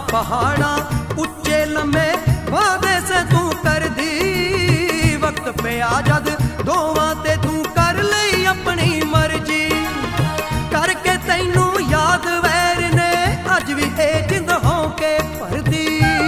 पहाड़ा उच्चे लम्बे वादे से तू कर दी वक्त पे आजद दोवां ते तू कर लई अपनी मर्जी करके तैनू याद वैर ने अज भी ए जिंद हो के भरदी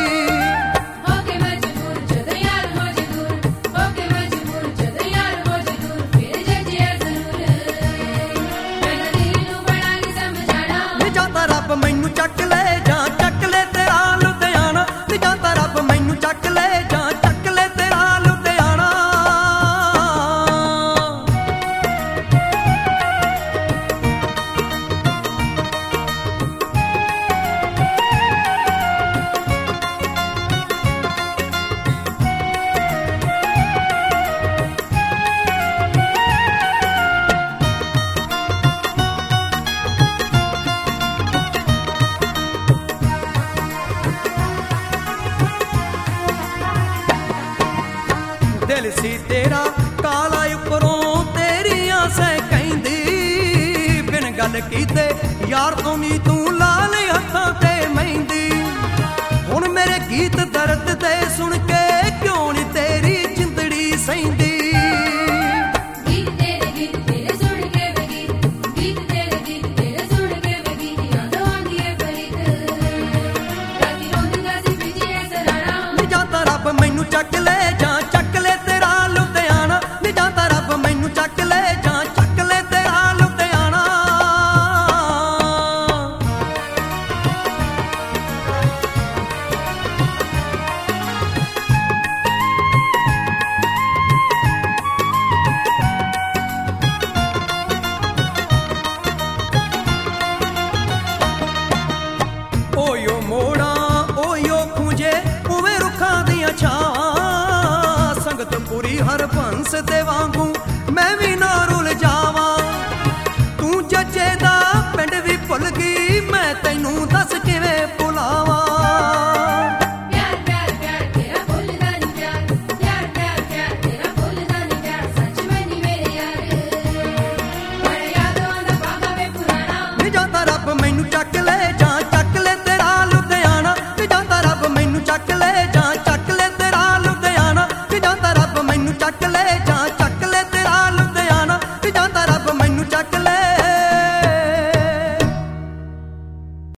रब मैनू चक ले तेरा लुधियाना नी जाता रब मैनू चक ले तेरा लुधियाना दिल सी तेरा काला उपरों तेरियां से कहंदी बिन गल कीते यार तो नी तू लाल हत्थां ते मेहंदी हुण मेरे गीत दर्द दे सुन के क्यों नी तेरी जिंदड़ी सहिंदी नी जाता रब मैनू चक ले तेरा लुधियाना नी जाता रब मैनू चक ले तेरा लुधियाना ओयो मोड़ा ओयो खूंजे उवे रुखां दियां छावां संगत पूरी हर बंस दे वांगू